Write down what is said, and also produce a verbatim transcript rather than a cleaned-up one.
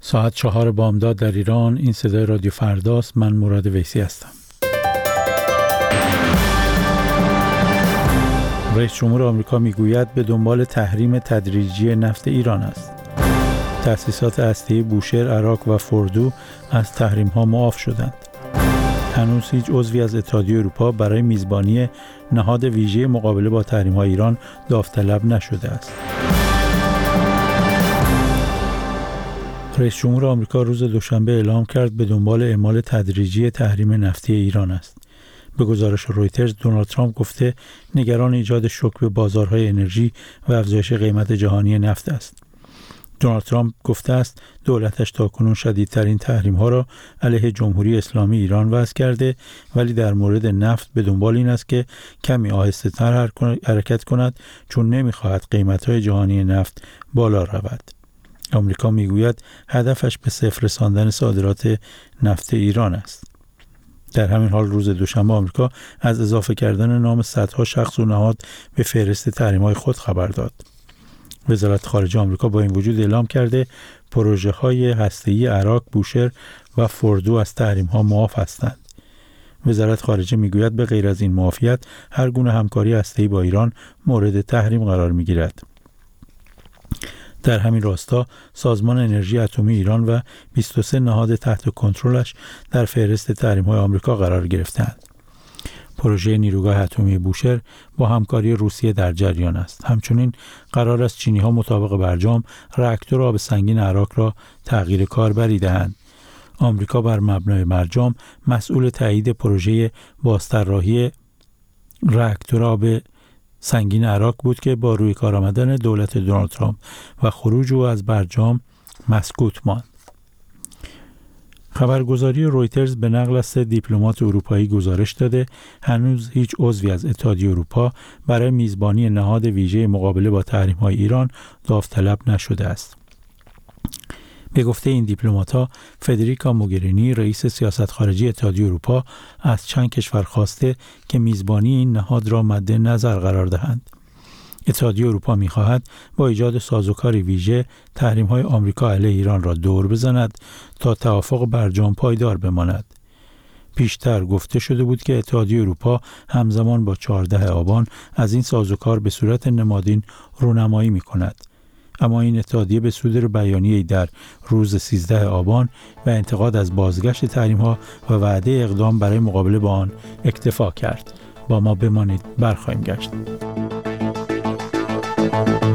ساعت چهار بامداد در ایران. این صدای رادیو فرداست. من مراد ویسی هستم. رئیس جمهور آمریکا میگوید به دنبال تحریم تدریجی نفت ایران است. تأسیسات هسته‌ای بوشهر، عراق و فوردو از تحریم ها معاف شدند. هنوز هیچ عضوی از اتحادیه اروپا برای میزبانی نهاد ویژه مقابله با تحریم های ایران داوطلب نشده است. رئیس جمهور آمریکا روز دوشنبه اعلام کرد به دنبال اعمال تدریجی تحریم نفتی ایران است. به گزارش رویترز، دونالد ترامپ گفته نگران ایجاد شوک به بازارهای انرژی و افزایش قیمت جهانی نفت است. دونالد ترامپ گفته است دولتش تاکنون شدیدترین تحریم‌ها را علیه جمهوری اسلامی ایران وضع کرده، ولی در مورد نفت به دنبال این است که کمی آهسته‌تر حرکت کند، چون نمی‌خواهد قیمت‌های جهانی نفت بالا رود. آمریکا میگوید هدفش به صفر رساندن صادرات نفت ایران است. در همین حال روز دوشنبه آمریکا از اضافه کردن نام صدها شخص و نهاد به فهرست تحریم‌های خود خبر داد. وزارت خارجه آمریکا با این وجود اعلام کرده پروژه‌های هسته‌ای عراق، بوشهر و فوردو از تحریم‌ها معاف هستند. وزارت خارجه میگوید به غیر از این معافیت هر گونه همکاری هسته‌ای با ایران مورد تحریم قرار میگیرد. در همین راستا سازمان انرژی اتمی ایران و بیست و سه نهاد تحت کنترلش در فهرست تحریم‌های آمریکا قرار گرفتند. پروژه نیروگاه اتمی بوشهر با همکاری روسیه در جریان است. همچنین قرار است چینی‌ها مطابق برجام راکتور آب سنگین عراق را تغییر کاربری دهند. آمریکا بر مبنای برجام مسئول تایید پروژه بازطراحی راکتور آب سنگین عراق بود که با روی کار آمدن دولت دونالد ترامپ و خروج او از برجام مسکوت ماند. خبرگزاری رویترز به نقل از سه دیپلمات اروپایی گزارش داده هنوز هیچ عضوی از اتحادیه اروپا برای میزبانی نهاد ویژه مقابله با تحریم‌های ایران داوطلب نشده است. به گفته این دیپلمات‌ها، فدریکا موگرینی رئیس سیاست خارجی اتحادیه اروپا از چند کشور خواسته که میزبانی این نهاد را مد نظر قرار دهند. اتحادیه اروپا می‌خواهد با ایجاد سازوکاری ویژه تحریم‌های آمریکا علیه ایران را دور بزند تا توافق برجام پایدار بماند. پیشتر گفته شده بود که اتحادیه اروپا همزمان با چهاردهم آبان از این سازوکار به صورت نمادین رونمایی می‌کند. اما این اتحادیه به صدور بیانیه‌ای در روز سیزدهم آبان و انتقاد از بازگشت تحریم‌ها و وعده اقدام برای مقابله با آن اکتفا کرد. با ما بمانید، برخواهیم گشت.